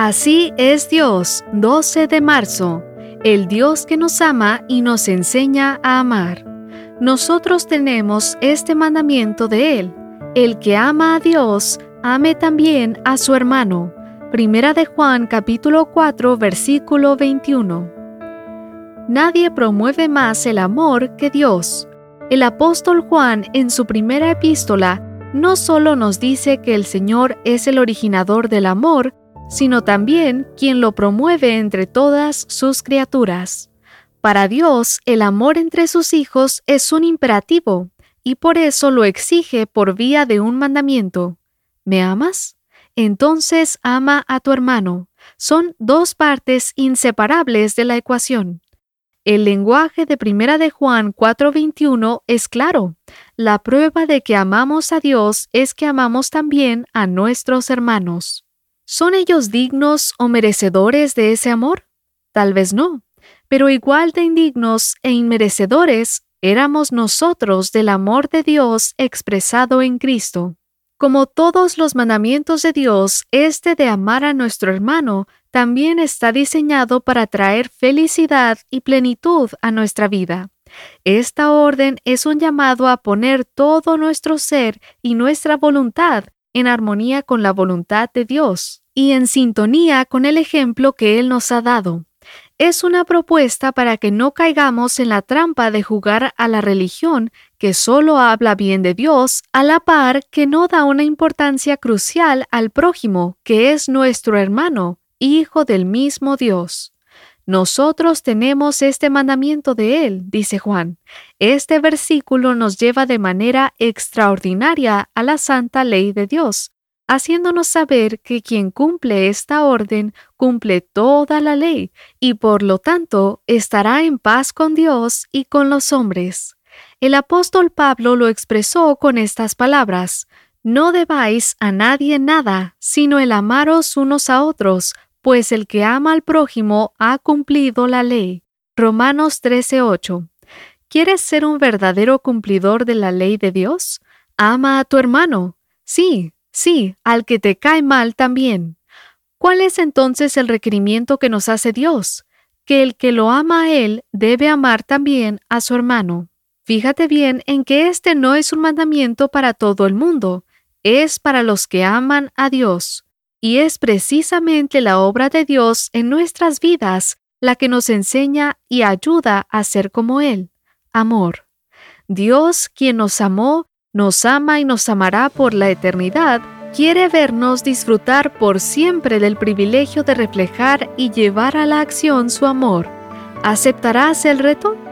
Así es Dios, 12 de marzo, el Dios que nos ama y nos enseña a amar. Nosotros tenemos este mandamiento de Él: el que ama a Dios, ame también a su hermano. Primera de Juan capítulo 4, versículo 21. Nadie promueve más el amor que Dios. El apóstol Juan, en su primera epístola, no solo nos dice que el Señor es el originador del amor, sino también quien lo promueve entre todas sus criaturas. Para Dios, el amor entre sus hijos es un imperativo, y por eso lo exige por vía de un mandamiento. ¿Me amas? Entonces ama a tu hermano. Son dos partes inseparables de la ecuación. El lenguaje de Primera de Juan 4:21 es claro. La prueba de que amamos a Dios es que amamos también a nuestros hermanos. ¿Son ellos dignos o merecedores de ese amor? Tal vez no, pero igual de indignos e inmerecedores éramos nosotros del amor de Dios expresado en Cristo. Como todos los mandamientos de Dios, este de amar a nuestro hermano también está diseñado para traer felicidad y plenitud a nuestra vida. Esta orden es un llamado a poner todo nuestro ser y nuestra voluntad en armonía con la voluntad de Dios y en sintonía con el ejemplo que Él nos ha dado. Es una propuesta para que no caigamos en la trampa de jugar a la religión que solo habla bien de Dios, a la par que no da una importancia crucial al prójimo, que es nuestro hermano, hijo del mismo Dios. Nosotros tenemos este mandamiento de Él, dice Juan. Este versículo nos lleva de manera extraordinaria a la santa ley de Dios, haciéndonos saber que quien cumple esta orden cumple toda la ley y por lo tanto estará en paz con Dios y con los hombres. El apóstol Pablo lo expresó con estas palabras: no debáis a nadie nada, sino el amaros unos a otros, pues el que ama al prójimo ha cumplido la ley. Romanos 13:8. ¿Quieres ser un verdadero cumplidor de la ley de Dios? Ama a tu hermano. Sí, al que te cae mal también. ¿Cuál es entonces el requerimiento que nos hace Dios? Que el que lo ama a Él debe amar también a su hermano. Fíjate bien en que este no es un mandamiento para todo el mundo, es para los que aman a Dios. Y es precisamente la obra de Dios en nuestras vidas la que nos enseña y ayuda a ser como Él. Amor. Dios, quien nos amó, nos ama y nos amará por la eternidad, quiere vernos disfrutar por siempre del privilegio de reflejar y llevar a la acción su amor. ¿Aceptarás el reto?